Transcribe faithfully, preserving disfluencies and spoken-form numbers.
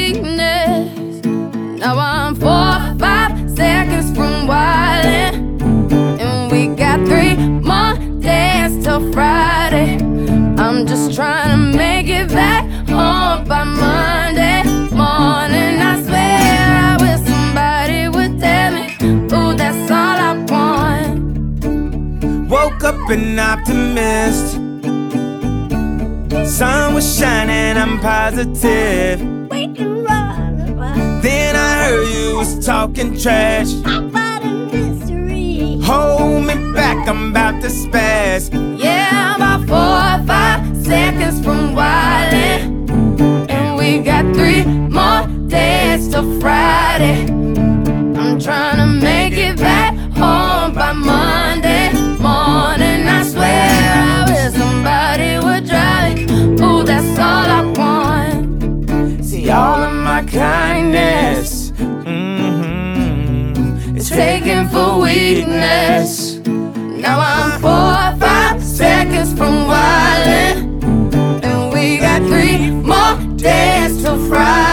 weakness. Now I'm four or five seconds from wildin', and we got three more days till Friday. I'm just trying to make it back home by Monday morning. I swear I wish somebody would tell me, ooh, that's all I want. Woke up an optimist. Sun was shining, I'm positive. We can run, but Then I heard you was talking trash. about a mystery. Hold me back, I'm about to spaz. Yeah, I'm about four or five seconds from wildin', and we got three more days till Friday. I'm trying to make it back home by Monday morning. I swear I wish somebody would drive me, ooh, that's all I want. See, all of my kindness, mm-hmm, It's taken for weakness. Now I'm four or five seconds from wildin', and we got three more days till Friday.